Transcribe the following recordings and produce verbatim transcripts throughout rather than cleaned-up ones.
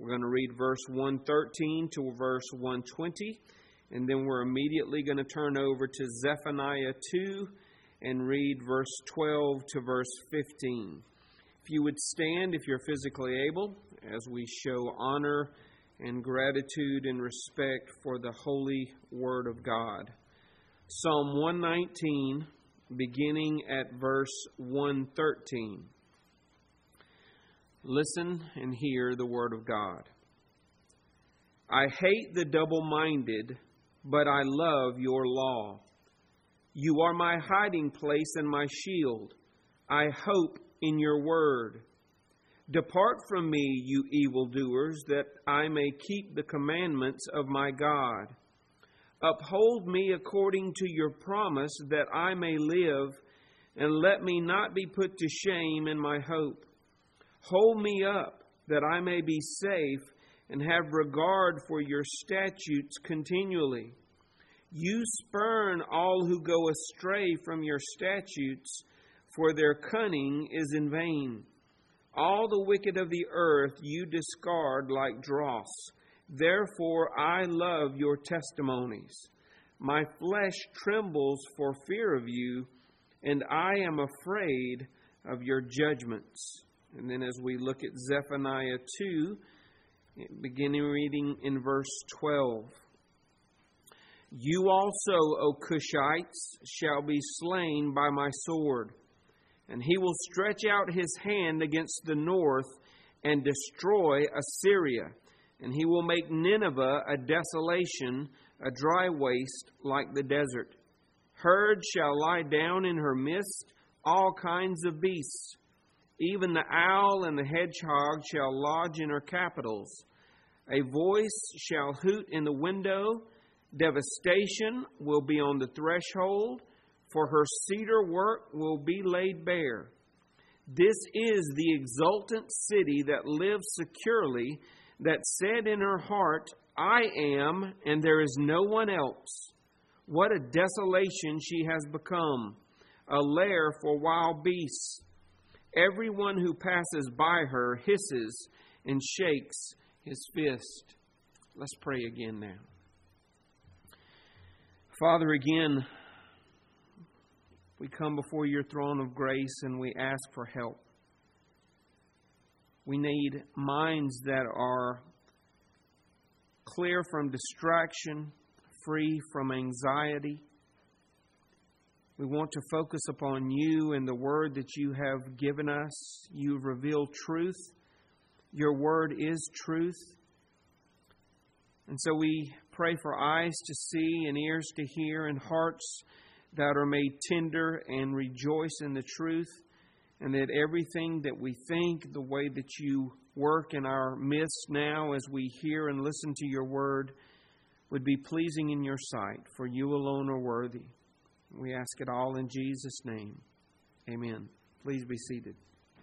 We're going to read verse one thirteen to verse one twenty, and then we're immediately going to turn over to Zephaniah two and read verse twelve to verse fifteen. If you would stand, if you're physically able, as we show honor and gratitude and respect for the holy Word of God. Psalm one nineteen, beginning at verse one thirteen. Listen and hear the Word of God. I hate the double-minded, but I love your law. You are my hiding place and my shield. I hope in your word. Depart from me, you evildoers, that I may keep the commandments of my God. Uphold me according to your promise, that I may live, and let me not be put to shame in my hope. Hold me up, that I may be safe, and have regard for your statutes continually. You spurn all who go astray from your statutes, for their cunning is in vain. All the wicked of the earth you discard like dross. Therefore I love your testimonies. My flesh trembles for fear of you, and I am afraid of your judgments. And then as we look at Zephaniah two, beginning reading in verse twelve. You also, O Cushites, shall be slain by my sword, and he will stretch out his hand against the north and destroy Assyria, and he will make Nineveh a desolation, a dry waste like the desert. Herds shall lie down in her midst, all kinds of beasts. Even the owl and the hedgehog shall lodge in her capitals. A voice shall hoot in the window. Devastation will be on the threshold, for her cedar work will be laid bare. This is the exultant city that lives securely, that said in her heart, I am, and there is no one else. What a desolation she has become, a lair for wild beasts. Everyone who passes by her hisses and shakes his fist. Let's pray again now. Father, again, we come before your throne of grace and we ask for help. We need minds that are clear from distraction, free from anxiety. We want to focus upon you and the word that you have given us. You've revealed truth. Your word is truth. And so we pray for eyes to see and ears to hear and hearts that are made tender and rejoice in the truth, and that everything that we think, the way that you work in our midst now as we hear and listen to your word, would be pleasing in your sight, for you alone are worthy. We ask it all in Jesus' name. Amen. Please be seated.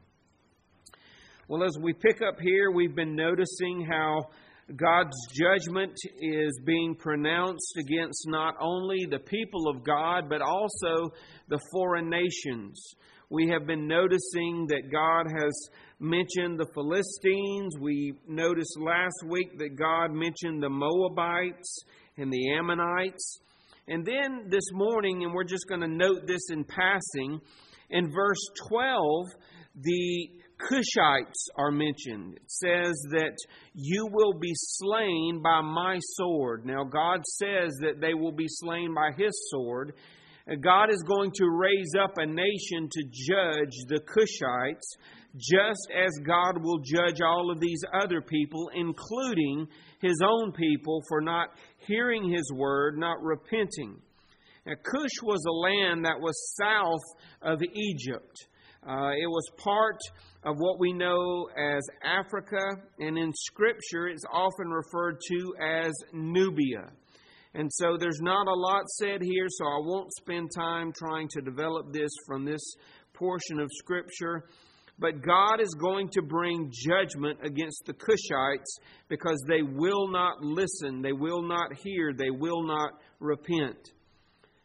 Well, as we pick up here, we've been noticing how God's judgment is being pronounced against not only the people of God, but also the foreign nations. We have been noticing that God has mentioned the Philistines. We noticed last week that God mentioned the Moabites and the Ammonites. And then this morning, and we're just going to note this in passing, in verse twelve, the Cushites are mentioned. It says that you will be slain by my sword. Now, God says that they will be slain by His sword. God is going to raise up a nation to judge the Cushites, just as God will judge all of these other people, including His own people, for not hearing His word, not repenting. Now, Cush was a land that was south of Egypt. Uh, it was part of what we know as Africa, and in Scripture it's often referred to as Nubia. And so there's not a lot said here, so I won't spend time trying to develop this from this portion of Scripture. But God is going to bring judgment against the Cushites because they will not listen, they will not hear, they will not repent.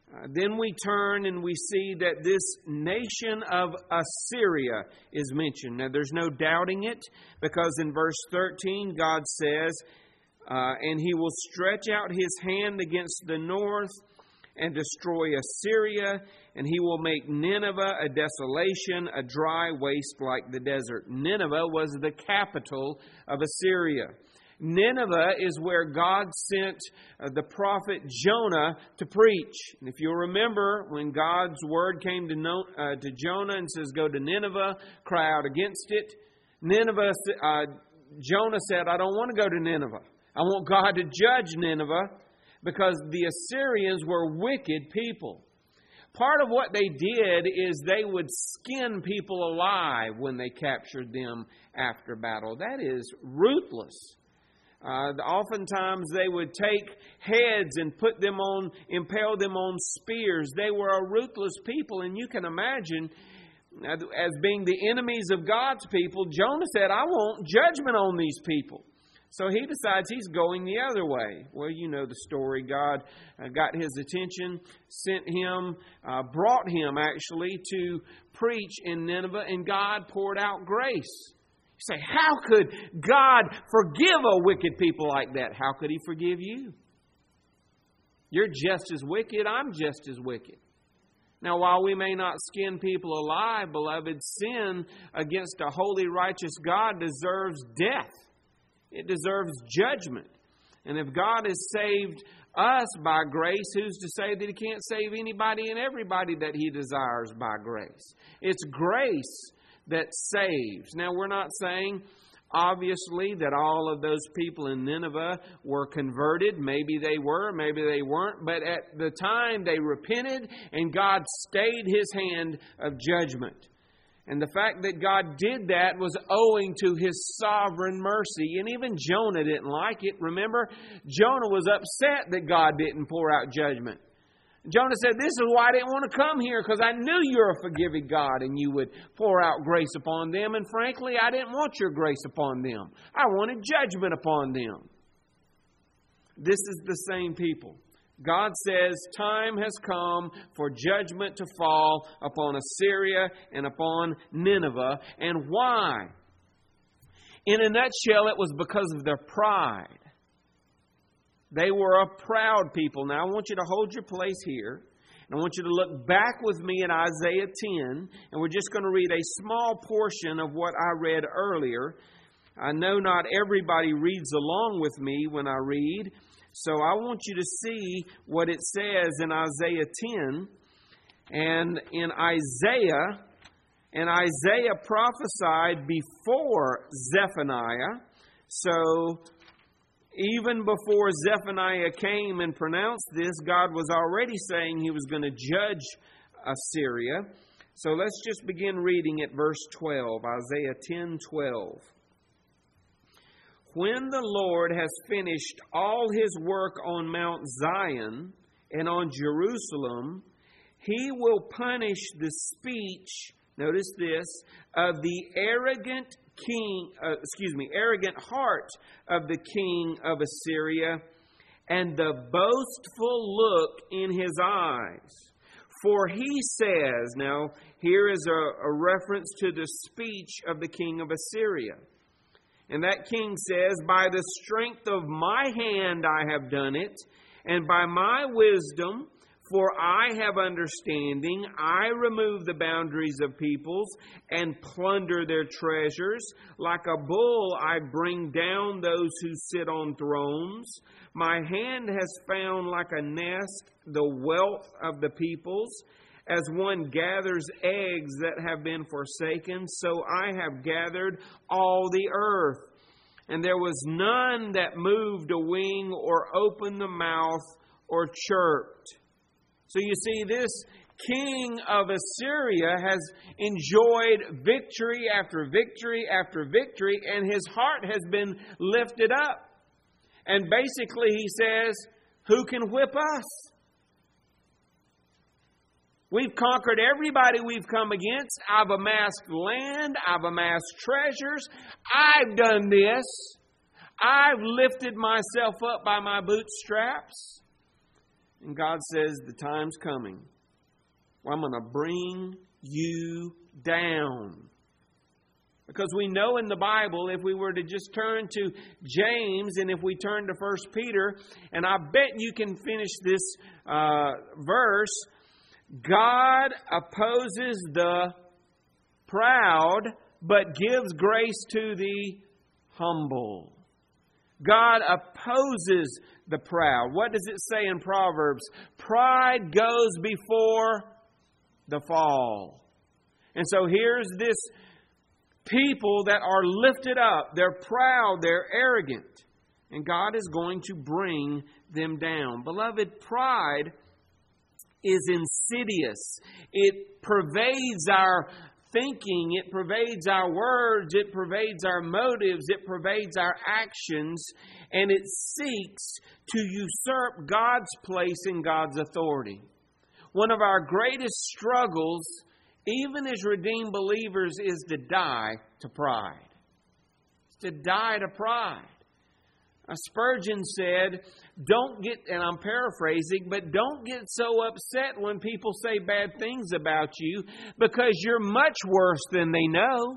Uh, then we turn and we see that this nation of Assyria is mentioned. Now, there's no doubting it, because in verse thirteen, God says, uh, and He will stretch out His hand against the north and destroy Assyria, and He will make Nineveh a desolation, a dry waste like the desert. Nineveh was the capital of Assyria. Nineveh is where God sent uh, the prophet Jonah to preach. And if you'll remember, when God's word came to, no, uh, to Jonah and says, go to Nineveh, cry out against it, Nineveh, uh, Jonah said, I don't want to go to Nineveh. I want God to judge Nineveh, because the Assyrians were wicked people. Part of what they did is they would skin people alive when they captured them after battle. That is ruthless. Uh, oftentimes they would take heads and put them on, impale them on spears. They were a ruthless people, and you can imagine, as being the enemies of God's people, Jonah said, I want judgment on these people. So he decides he's going the other way. Well, you know the story. God uh, got his attention, sent him, uh, brought him actually to preach in Nineveh, and God poured out grace. You say, how could God forgive a wicked people like that? How could He forgive you? You're just as wicked. I'm just as wicked. Now, while we may not skin people alive, beloved, sin against a holy, righteous God deserves death. It deserves judgment. And if God has saved us by grace, who's to say that He can't save anybody and everybody that He desires by grace? It's grace that saves. Now, we're not saying, obviously, that all of those people in Nineveh were converted. Maybe they were, maybe they weren't. But at the time, they repented, and God stayed His hand of judgment. And the fact that God did that was owing to His sovereign mercy. And even Jonah didn't like it. Remember, Jonah was upset that God didn't pour out judgment. Jonah said, this is why I didn't want to come here, because I knew you're a forgiving God and you would pour out grace upon them. And frankly, I didn't want your grace upon them. I wanted judgment upon them. This is the same people. God says time has come for judgment to fall upon Assyria and upon Nineveh. And why? In a nutshell, it was because of their pride. They were a proud people. Now, I want you to hold your place here. And I want you to look back with me at Isaiah ten. And we're just going to read a small portion of what I read earlier. I know not everybody reads along with me when I read. So I want you to see what it says in Isaiah ten. And in Isaiah, and Isaiah prophesied before Zephaniah. So even before Zephaniah came and pronounced this, God was already saying He was going to judge Assyria. So let's just begin reading at verse twelve, Isaiah ten twelve. When the Lord has finished all His work on Mount Zion and on Jerusalem, He will punish the speech, notice this, of the arrogant king, uh, excuse me, arrogant heart of the king of Assyria, and the boastful look in his eyes. For he says, now here is a, a reference to the speech of the king of Assyria. And that king says, by the strength of my hand I have done it, and by my wisdom, for I have understanding, I remove the boundaries of peoples and plunder their treasures. Like a bull I bring down those who sit on thrones. My hand has found like a nest the wealth of the peoples. As one gathers eggs that have been forsaken, so I have gathered all the earth. And there was none that moved a wing or opened the mouth or chirped. So you see, this king of Assyria has enjoyed victory after victory after victory, and his heart has been lifted up. And basically he says, who can whip us? We've conquered everybody we've come against. I've amassed land. I've amassed treasures. I've done this. I've lifted myself up by my bootstraps. And God says, the time's coming where I'm going to bring you down. Because we know in the Bible, if we were to just turn to James and if we turn to First Peter, and I bet you can finish this uh, verse, God opposes the proud, but gives grace to the humble. God opposes the proud. What does it say in Proverbs? Pride goes before the fall. And so here's this people that are lifted up. They're proud. They're arrogant. And God is going to bring them down. Beloved, pride is insidious. It pervades our thinking. It pervades our words. It pervades our motives. It pervades our actions. And it seeks to usurp God's place in God's authority. One of our greatest struggles, even as redeemed believers, is to die to pride. It's to die to pride. Now, Spurgeon said, don't get, and I'm paraphrasing, but don't get so upset when people say bad things about you because you're much worse than they know.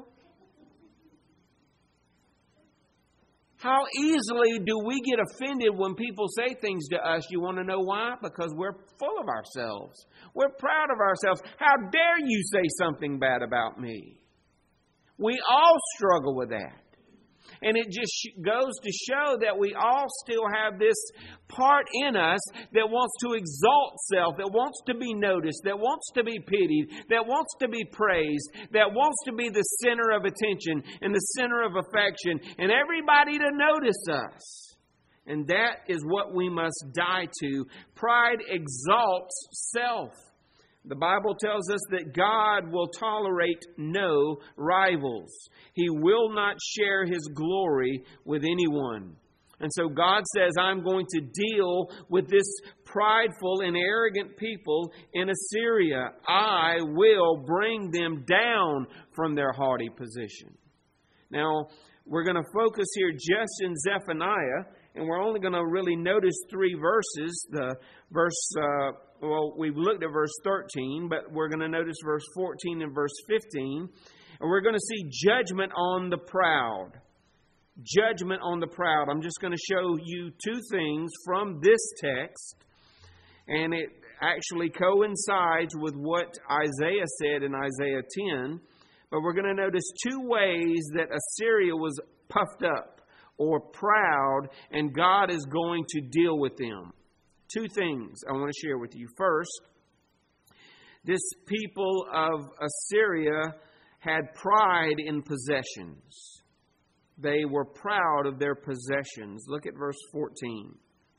How easily do we get offended when people say things to us? You want to know why? Because we're full of ourselves. We're proud of ourselves. How dare you say something bad about me? We all struggle with that. And it just goes to show that we all still have this part in us that wants to exalt self, that wants to be noticed, that wants to be pitied, that wants to be praised, that wants to be the center of attention and the center of affection, and everybody to notice us. And that is what we must die to. Pride exalts self. The Bible tells us that God will tolerate no rivals. He will not share His glory with anyone. And so God says, I'm going to deal with this prideful and arrogant people in Assyria. I will bring them down from their haughty position. Now, we're going to focus here just in Zephaniah, and we're only going to really notice three verses. The verse, uh, well, we've looked at verse thirteen, but we're going to notice verse fourteen and verse fifteen. And we're going to see judgment on the proud. Judgment on the proud. I'm just going to show you two things from this text. And it actually coincides with what Isaiah said in Isaiah ten. But we're going to notice two ways that Assyria was puffed up or proud, and God is going to deal with them. Two things I want to share with you. First, this people of Assyria had pride in possessions. They were proud of their possessions. Look at verse fourteen.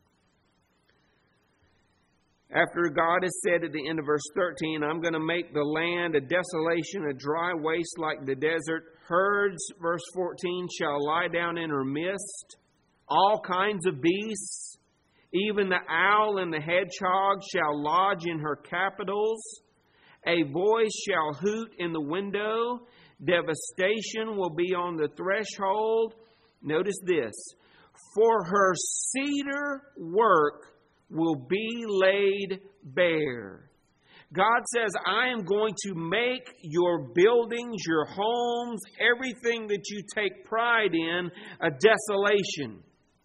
After God has said at the end of verse thirteen, I'm going to make the land a desolation, a dry waste like the desert. Herds, verse fourteen, shall lie down in her midst. All kinds of beasts, even the owl and the hedgehog shall lodge in her capitals. A voice shall hoot in the window. Devastation will be on the threshold. Notice this. For her cedar work will be laid bare. God says, I am going to make your buildings, your homes, everything that you take pride in, a desolation.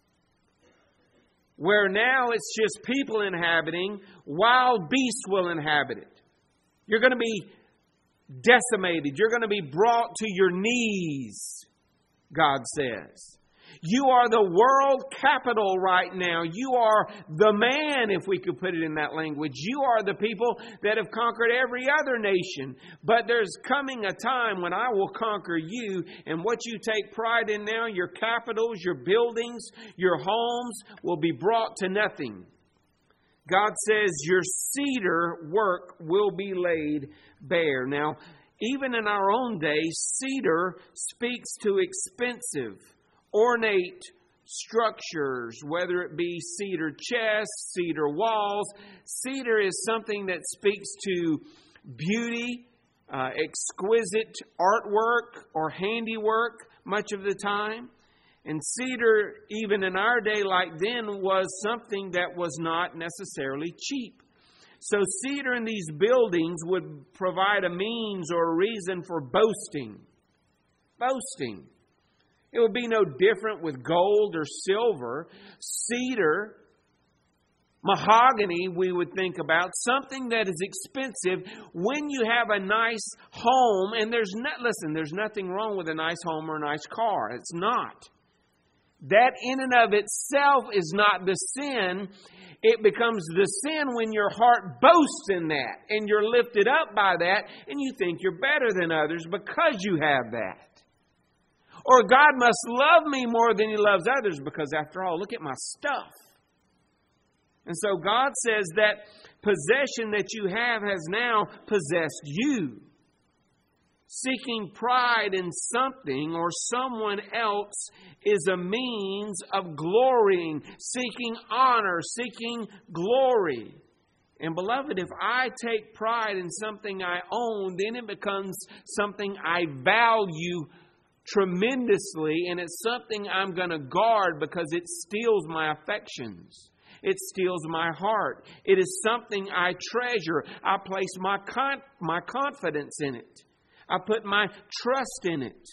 Where now it's just people inhabiting, wild beasts will inhabit it. You're going to be decimated. You're going to be brought to your knees, God says. You are the world capital right now. You are the man, if we could put it in that language. You are the people that have conquered every other nation. But there's coming a time when I will conquer you, and what you take pride in now, your capitals, your buildings, your homes, will be brought to nothing. God says your cedar work will be laid bare. Now, even in our own day, cedar speaks to expensive, ornate structures, whether it be cedar chests, cedar walls. Cedar is something that speaks to beauty, uh, exquisite artwork or handiwork much of the time. And cedar, even in our day like then, was something that was not necessarily cheap. So cedar in these buildings would provide a means or a reason for boasting. Boasting. It would be no different with gold or silver. Cedar, mahogany, we would think about, something that is expensive. When you have a nice home, and there's not, listen, there's nothing wrong with a nice home or a nice car. It's not. That in and of itself is not the sin. It becomes the sin when your heart boasts in that and you're lifted up by that and you think you're better than others because you have that. Or God must love me more than He loves others because after all, look at my stuff. And so God says that possession that you have has now possessed you. Seeking pride in something or someone else is a means of glorying, seeking honor, seeking glory. And beloved, if I take pride in something I own, then it becomes something I value tremendously, and it's something I'm going to guard because it steals my affections. It steals my heart. It is something I treasure. I place my con- my confidence in it. I put my trust in it.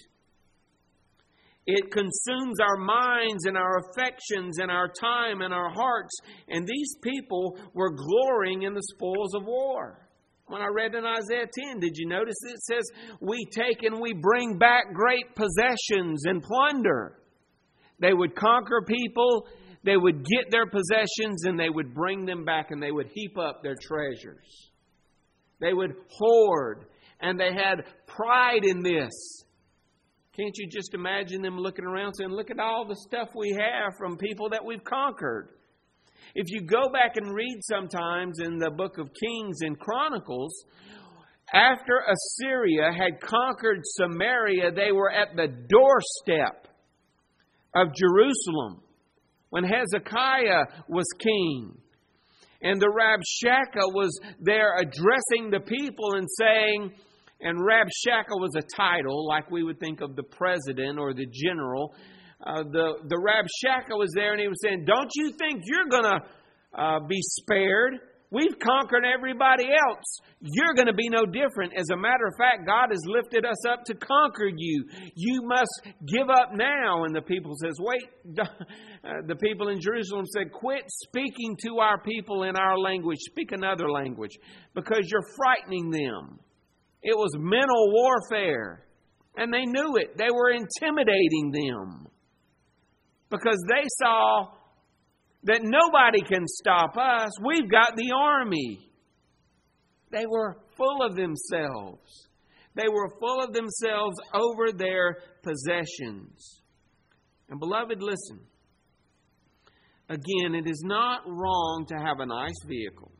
It consumes our minds and our affections and our time and our hearts. And these people were glorying in the spoils of war. When I read in Isaiah ten, did you notice it says, we take and we bring back great possessions and plunder. They would conquer people, they would get their possessions, and they would bring them back and they would heap up their treasures. They would hoard. And they had pride in this. Can't you just imagine them looking around saying, look at all the stuff we have from people that we've conquered. If you go back and read sometimes in the book of Kings and Chronicles, after Assyria had conquered Samaria, they were at the doorstep of Jerusalem when Hezekiah was king. And the Rabshakeh was there addressing the people and saying, and Rabshakeh was a title, like we would think of the president or the general. Uh, the, the Rabshakeh was there and he was saying, don't you think you're going to uh, be spared? We've conquered everybody else. You're going to be no different. As a matter of fact, God has lifted us up to conquer you. You must give up now. And the people says, wait. Uh, the people in Jerusalem said, quit speaking to our people in our language. Speak another language because you're frightening them. It was mental warfare. And they knew it. They were intimidating them. Because they saw that nobody can stop us. We've got the army. They were full of themselves. They were full of themselves over their possessions. And beloved, listen. Again, it is not wrong to have a nice vehicle.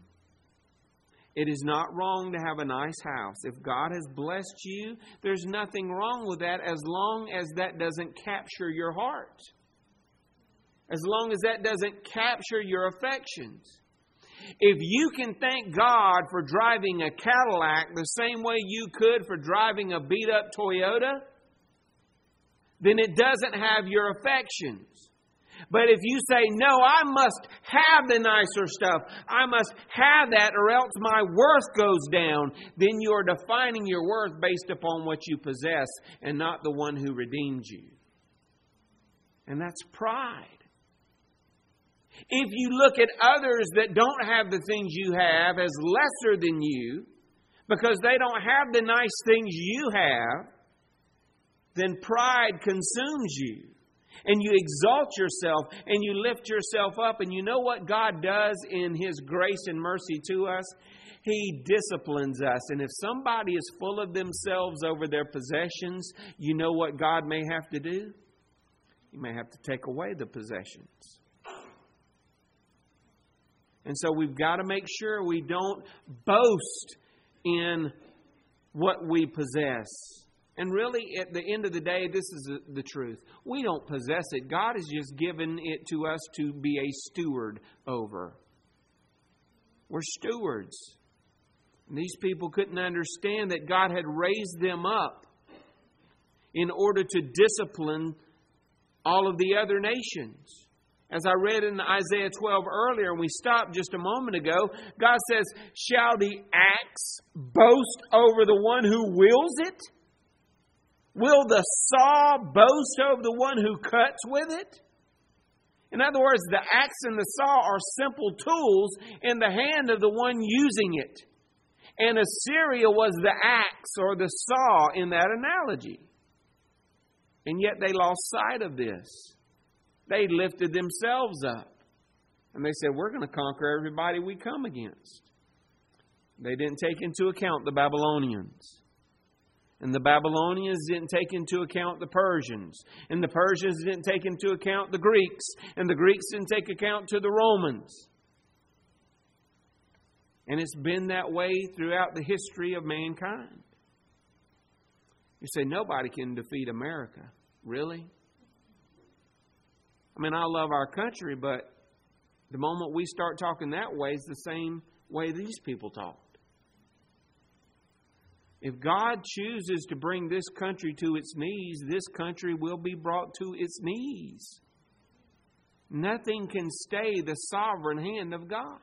It is not wrong to have a nice house. If God has blessed you, there's nothing wrong with that as long as that doesn't capture your heart. As long as that doesn't capture your affections. If you can thank God for driving a Cadillac the same way you could for driving a beat-up Toyota, then it doesn't have your affections. But if you say, no, I must have the nicer stuff, I must have that or else my worth goes down, then you are defining your worth based upon what you possess and not the one who redeemed you. And that's pride. If you look at others that don't have the things you have as lesser than you, because they don't have the nice things you have, then pride consumes you. And you exalt yourself and you lift yourself up. And you know what God does in His grace and mercy to us? He disciplines us. And if somebody is full of themselves over their possessions, you know what God may have to do? He may have to take away the possessions. And so we've got to make sure we don't boast in what we possess. And really, at the end of the day, this is the truth. We don't possess it. God has just given it to us to be a steward over. We're stewards. And these people couldn't understand that God had raised them up in order to discipline all of the other nations. As I read in Isaiah twelve earlier, and we stopped just a moment ago, God says, shall the axe boast over the one who wields it? Will the saw boast over the one who cuts with it? In other words, the axe and the saw are simple tools in the hand of the one using it. And Assyria was the axe or the saw in that analogy. And yet they lost sight of this. They lifted themselves up. And they said, we're going to conquer everybody we come against. They didn't take into account the Babylonians. And the Babylonians didn't take into account the Persians. And the Persians didn't take into account the Greeks. And the Greeks didn't take account to the Romans. And it's been that way throughout the history of mankind. You say, nobody can defeat America. Really? I mean, I love our country, but the moment we start talking that way, it's the same way these people talked. If God chooses to bring this country to its knees, this country will be brought to its knees. Nothing can stay the sovereign hand of God.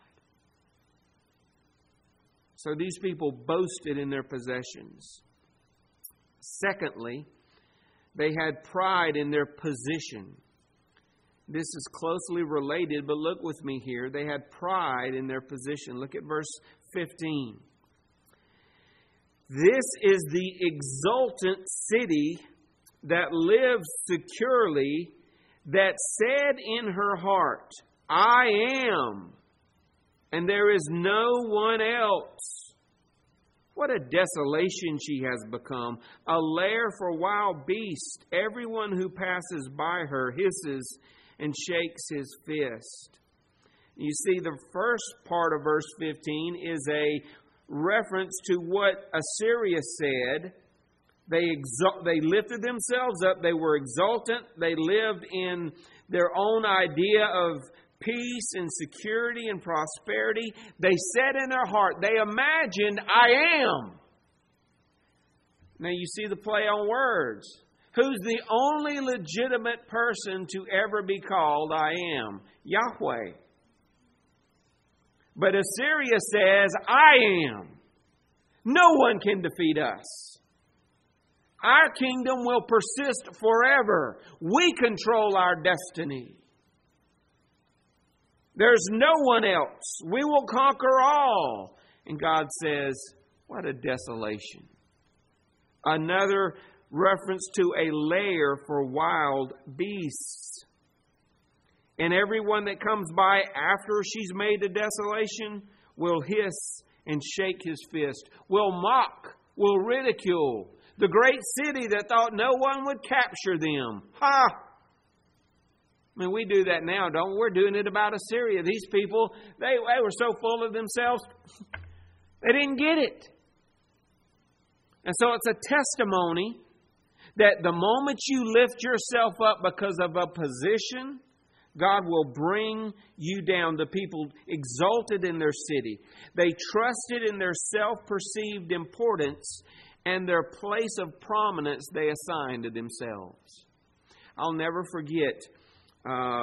So these people boasted in their possessions. Secondly, they had pride in their position. This is closely related, but look with me here. They had pride in their position. Look at verse fifteen. This is the exultant city that lives securely, that said in her heart, I am, and there is no one else. What a desolation she has become, a lair for wild beasts. Everyone who passes by her hisses and shakes his fist. You see, the first part of verse fifteen is a reference to what Assyria said. They exult, they lifted themselves up. They were exultant. They lived in their own idea of peace and security and prosperity. They said in their heart, they imagined, I am. Now you see the play on words. Who's the only legitimate person to ever be called I am? Yahweh. But Assyria says, I am. No one can defeat us. Our kingdom will persist forever. We control our destiny. There's no one else. We will conquer all. And God says, what a desolation. Another reference to a lair for wild beasts. And everyone that comes by after she's made a desolation will hiss and shake his fist, will mock, will ridicule the great city that thought no one would capture them. Ha! I mean, we do that now, don't we? We're doing it about Assyria. These people, they, they were so full of themselves, they didn't get it. And so it's a testimony that the moment you lift yourself up because of a position, God will bring you down. The people exalted in their city. They trusted in their self-perceived importance and their place of prominence they assigned to themselves. I'll never forget uh,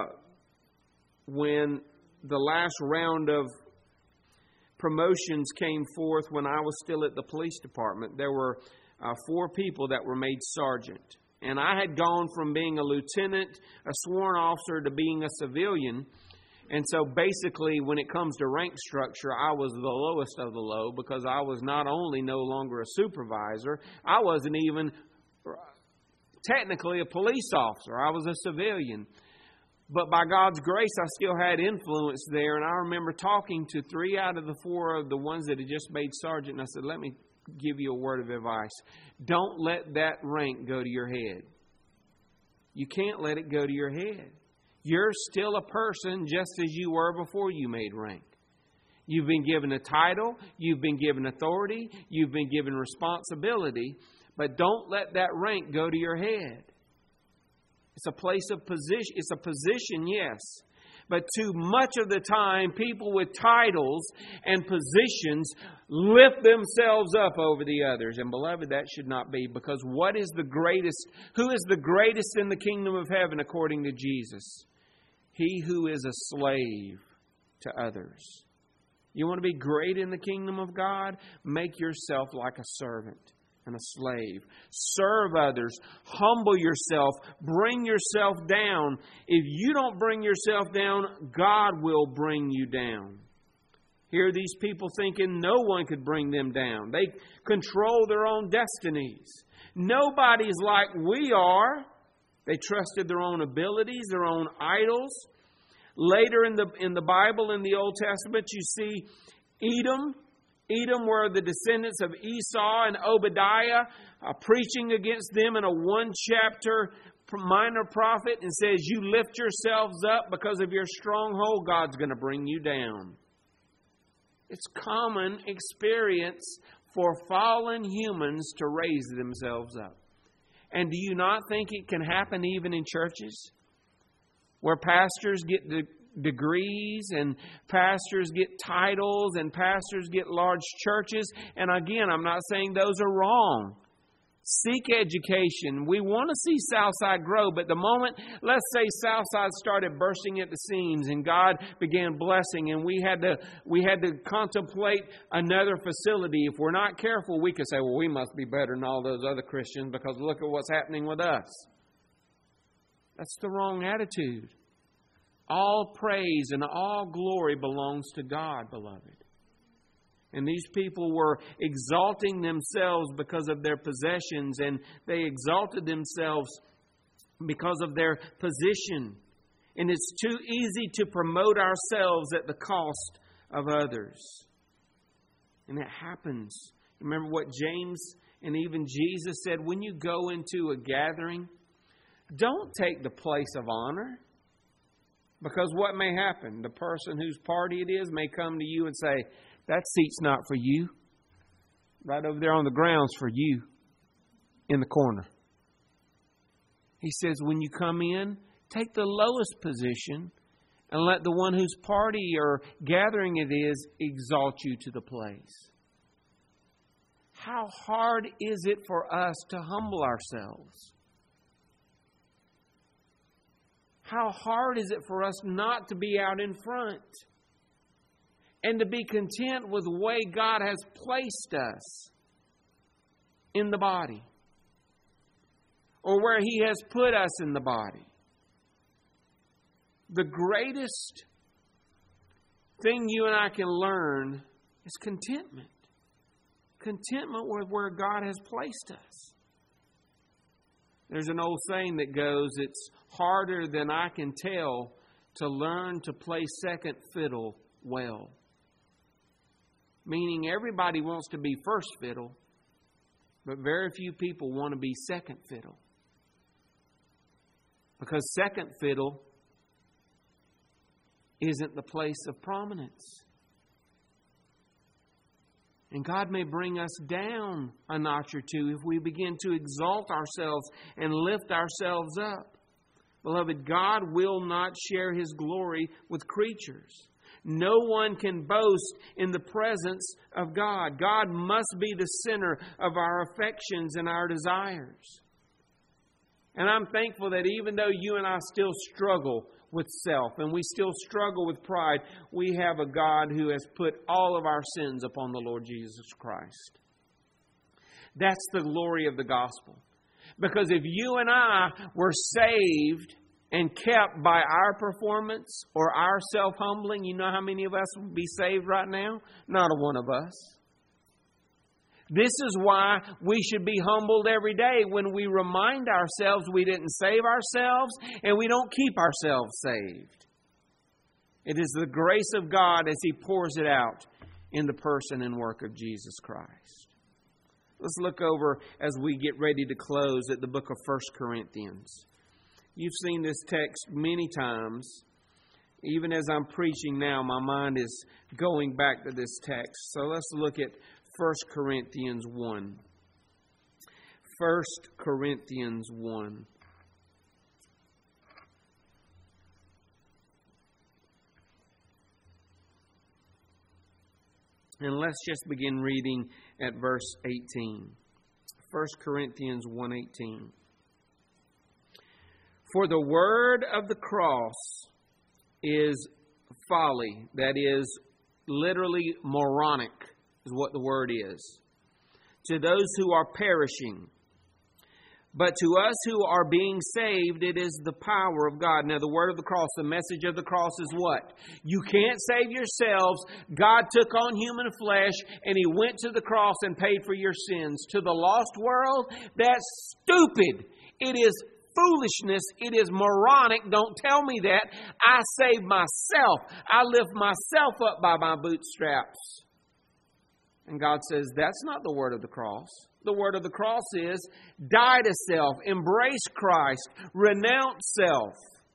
when the last round of promotions came forth when I was still at the police department. There were uh, four people that were made sergeant. And I had gone from being a lieutenant, a sworn officer, to being a civilian. And so basically, when it comes to rank structure, I was the lowest of the low because I was not only no longer a supervisor, I wasn't even technically a police officer. I was a civilian. But by God's grace, I still had influence there. And I remember talking to three out of the four of the ones that had just made sergeant. And I said, let me give you a word of advice. Don't let that rank go to your head. You can't let it go to your head. You're still a person just as you were before you made rank. You've been given a title. You've been given authority. You've been given responsibility. But don't let that rank go to your head. It's a place of position. It's a position, yes. But too much of the time, people with titles and positions lift themselves up over the others. And beloved, that should not be, because what is the greatest? Who is the greatest in the kingdom of heaven according to Jesus? He who is a slave to others. You want to be great in the kingdom of God? Make yourself like a servant and a slave. Serve others. Humble yourself. Bring yourself down. If you don't bring yourself down, God will bring you down. Here are these people thinking no one could bring them down. They control their own destinies. Nobody's like we are. They trusted their own abilities, their own idols. Later in the in the Bible, in the Old Testament, you see Edom. Edom were the descendants of Esau and Obadiah, uh, preaching against them in a one-chapter minor prophet, and says, you lift yourselves up because of your stronghold, God's going to bring you down. It's common experience for fallen humans to raise themselves up. And do you not think it can happen even in churches? Where pastors get de- degrees and pastors get titles and pastors get large churches. And again, I'm not saying those are wrong. Seek education. We want to see Southside grow, but the moment, let's say Southside started bursting at the seams and God began blessing and we had to we had to contemplate another facility. If we're not careful, we could say, well, we must be better than all those other Christians because look at what's happening with us. That's the wrong attitude. All praise and all glory belongs to God, beloved. And these people were exalting themselves because of their possessions, and they exalted themselves because of their position. And it's too easy to promote ourselves at the cost of others. And it happens. Remember what James and even Jesus said, when you go into a gathering, don't take the place of honor. Because what may happen? The person whose party it is may come to you and say, that seat's not for you. Right over there on the ground's for you. In the corner. He says, when you come in, take the lowest position and let the one whose party or gathering it is exalt you to the place. How hard is it for us to humble ourselves? How hard is it for us not to be out in front and to be content with the way God has placed us in the body or where He has put us in the body? The greatest thing you and I can learn is contentment. Contentment with where God has placed us. There's an old saying that goes, it's harder than I can tell to learn to play second fiddle well. Meaning everybody wants to be first fiddle, but very few people want to be second fiddle. Because second fiddle isn't the place of prominence. And God may bring us down a notch or two if we begin to exalt ourselves and lift ourselves up. Beloved, God will not share His glory with creatures. No one can boast in the presence of God. God must be the center of our affections and our desires. And I'm thankful that even though you and I still struggle with self and we still struggle with pride, we have a God who has put all of our sins upon the Lord Jesus Christ. That's the glory of the gospel. Because if you and I were saved and kept by our performance or our self-humbling, you know how many of us would be saved right now? Not a one of us. This is why we should be humbled every day when we remind ourselves we didn't save ourselves and we don't keep ourselves saved. It is the grace of God as He pours it out in the person and work of Jesus Christ. Let's look over as we get ready to close at the book of First Corinthians. You've seen this text many times. Even as I'm preaching now, my mind is going back to this text. So let's look at First Corinthians one. First Corinthians one. And let's just begin reading at verse eighteen. First Corinthians one eighteen. For the word of the cross is folly. That is literally moronic, is what the word is. To those who are perishing. But to us who are being saved, it is the power of God. Now, the word of the cross, the message of the cross is what? You can't save yourselves. God took on human flesh and He went to the cross and paid for your sins. To the lost world, that's stupid. It is foolishness. It is moronic. Don't tell me that. I save myself. I lift myself up by my bootstraps. And God says, that's not the word of the cross. The word of the cross is die to self, embrace Christ, renounce self.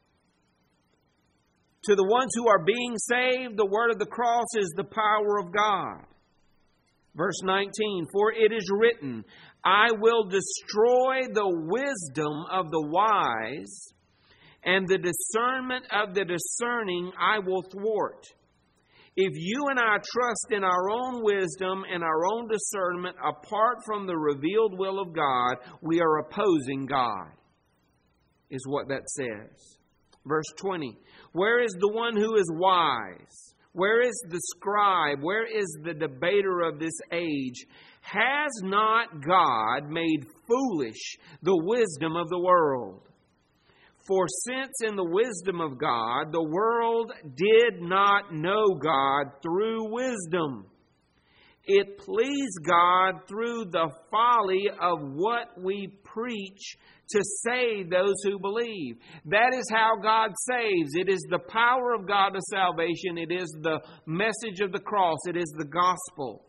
To the ones who are being saved, the word of the cross is the power of God. Verse nineteen, for it is written, I will destroy the wisdom of the wise, and the discernment of the discerning I will thwart. If you and I trust in our own wisdom and our own discernment apart from the revealed will of God, we are opposing God, is what that says. Verse twenty, where is the one who is wise? Where is the scribe? Where is the debater of this age? Has not God made foolish the wisdom of the world? For since in the wisdom of God, the world did not know God through wisdom, it pleased God through the folly of what we preach to save those who believe. That is how God saves. It is the power of God to salvation. It is the message of the cross. It is the gospel.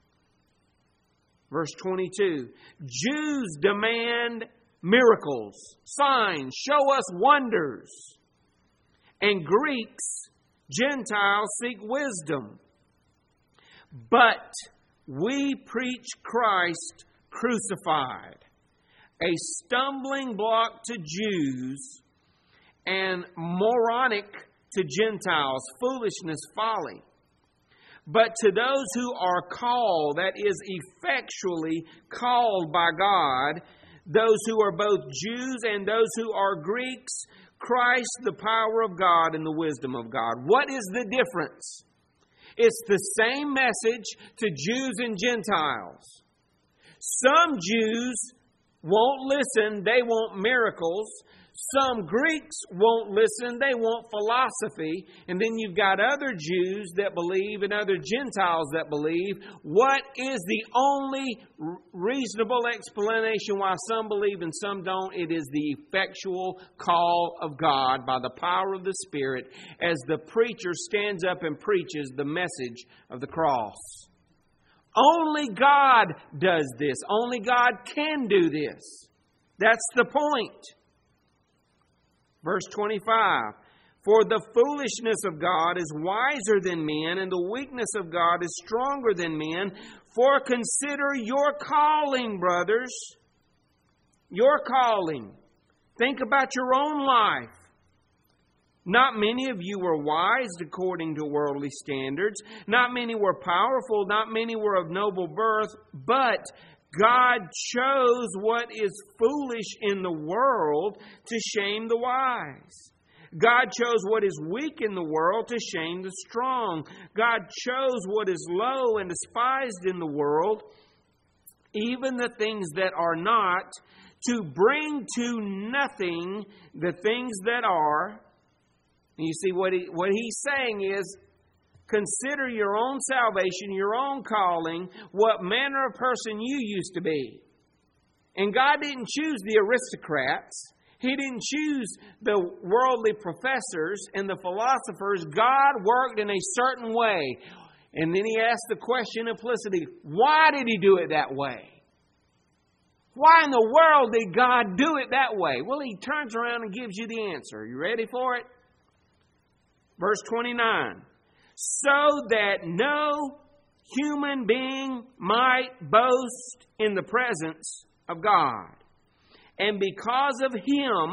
Verse twenty-two, Jews demand miracles, signs, show us wonders. And Greeks, Gentiles, seek wisdom. But we preach Christ crucified, a stumbling block to Jews and moronic to Gentiles, foolishness, folly. But to those who are called, that is effectually called by God, those who are both Jews and those who are Greeks, Christ, the power of God and the wisdom of God. What is the difference? It's the same message to Jews and Gentiles. Some Jews won't listen, they want miracles. Some Greeks won't listen, they want philosophy. And then you've got other Jews that believe and other Gentiles that believe. What is the only reasonable explanation why some believe and some don't? It is the effectual call of God by the power of the Spirit as the preacher stands up and preaches the message of the cross. Only God does this. Only God can do this. That's the point. Verse twenty-five, for the foolishness of God is wiser than men, and the weakness of God is stronger than men. For consider your calling, brothers. Your calling. Think about your own life. Not many of you were wise according to worldly standards. Not many were powerful. Not many were of noble birth. But God chose what is foolish in the world to shame the wise. God chose what is weak in the world to shame the strong. God chose what is low and despised in the world, even the things that are not, to bring to nothing the things that are. And you see, what he, what he's saying is, consider your own salvation, your own calling, what manner of person you used to be. And God didn't choose the aristocrats. He didn't choose the worldly professors and the philosophers. God worked in a certain way. And then He asked the question implicitly, why did He do it that way? Why in the world did God do it that way? Well, He turns around and gives you the answer. Are you ready for it? Verse twenty-nine. So that no human being might boast in the presence of God. And because of Him,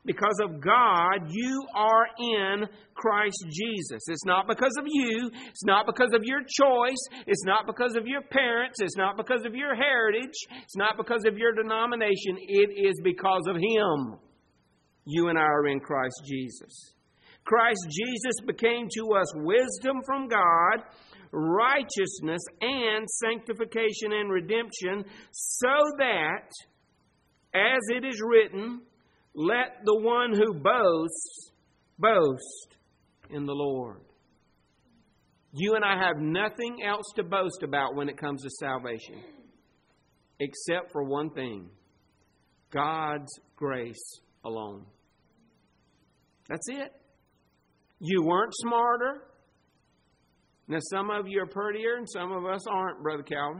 Because of God, you are in Christ Jesus. It's not because of you. It's not because of your choice. It's not because of your parents. It's not because of your heritage. It's not because of your denomination. It is because of Him. You and I are in Christ Jesus. Christ Jesus became to us wisdom from God, righteousness and sanctification and redemption, so that, as it is written, let the one who boasts, boast in the Lord. You and I have nothing else to boast about when it comes to salvation, except for one thing: God's grace alone. That's it. You weren't smarter. Now, some of you are prettier and some of us aren't, Brother Calvin.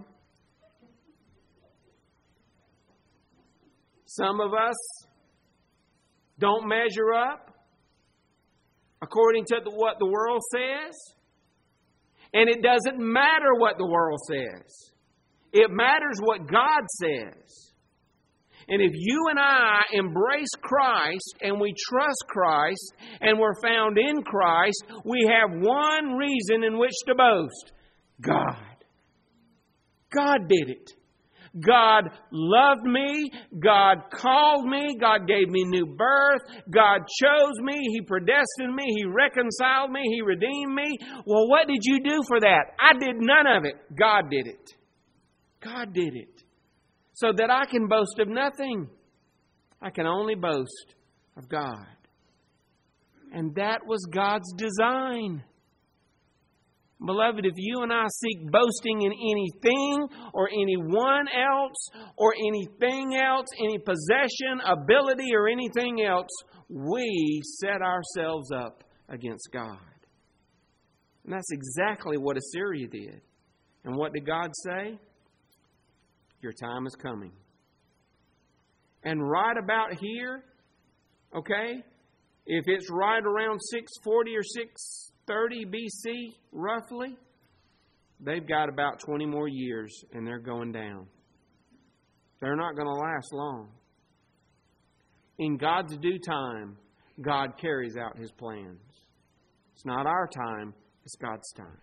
Some of us don't measure up according to the, what the world says. And it doesn't matter what the world says. It matters what God says. And if you and I embrace Christ and we trust Christ and we're found in Christ, we have one reason in which to boast: God. God did it. God loved me. God called me. God gave me new birth. God chose me. He predestined me. He reconciled me. He redeemed me. Well, what did you do for that? I did none of it. God did it. God did it. So that I can boast of nothing. I can only boast of God. And that was God's design. Beloved, if you and I seek boasting in anything or anyone else or anything else, any possession, ability, or anything else, we set ourselves up against God. And that's exactly what Assyria did. And what did God say? Your time is coming. And right about here, okay, if it's right around six forty or six thirty B C, roughly, they've got about twenty more years and they're going down. They're not going to last long. In God's due time, God carries out His plans. It's not our time, it's God's time.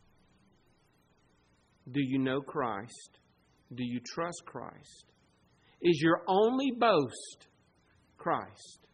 Do you know Christ? Do you trust Christ? Is your only boast Christ?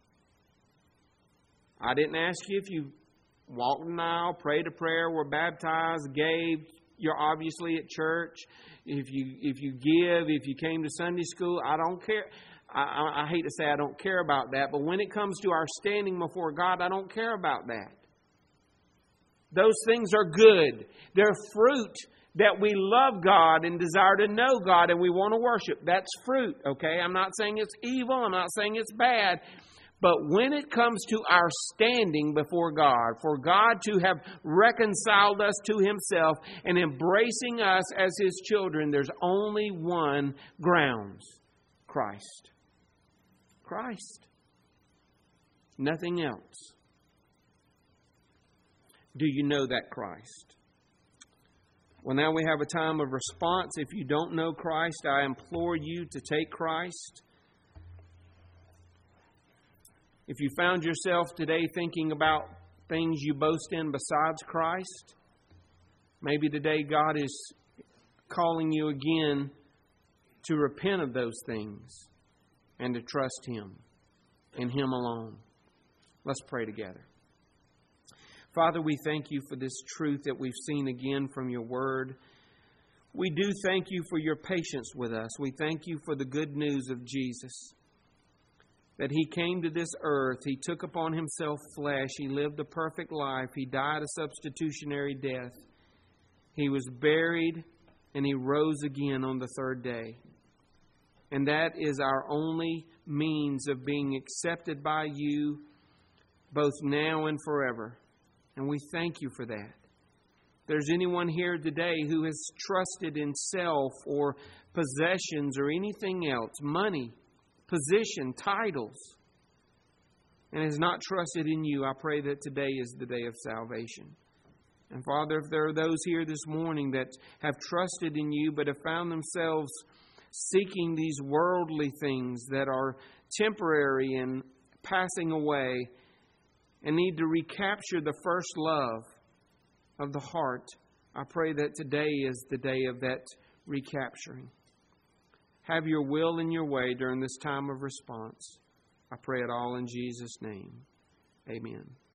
I didn't ask you if you walked an aisle, prayed a prayer, were baptized, gave. You're obviously at church. If you if you give, if you came to Sunday school, I don't care. I, I, I hate to say I don't care about that, but when it comes to our standing before God, I don't care about that. Those things are good. They're fruit that we love God and desire to know God and we want to worship. That's fruit, okay? I'm not saying it's evil. I'm not saying it's bad. But when it comes to our standing before God, for God to have reconciled us to Himself and embracing us as His children, there's only one grounds: Christ. Christ. Nothing else. Do you know that Christ? Well, now we have a time of response. If you don't know Christ, I implore you to take Christ. If you found yourself today thinking about things you boast in besides Christ, maybe today God is calling you again to repent of those things and to trust Him and Him alone. Let's pray together. Father, we thank You for this truth that we've seen again from Your Word. We do thank You for Your patience with us. We thank You for the good news of Jesus, that He came to this earth. He took upon Himself flesh. He lived a perfect life. He died a substitutionary death. He was buried and He rose again on the third day. And that is our only means of being accepted by You, both now and forever. And we thank You for that. If there's anyone here today who has trusted in self or possessions or anything else, money, position, titles, and has not trusted in You, I pray that today is the day of salvation. And Father, if there are those here this morning that have trusted in You but have found themselves seeking these worldly things that are temporary and passing away and need to recapture the first love of the heart, I pray that today is the day of that recapturing. Have your will and your way during this time of response. I pray it all in Jesus' name. Amen.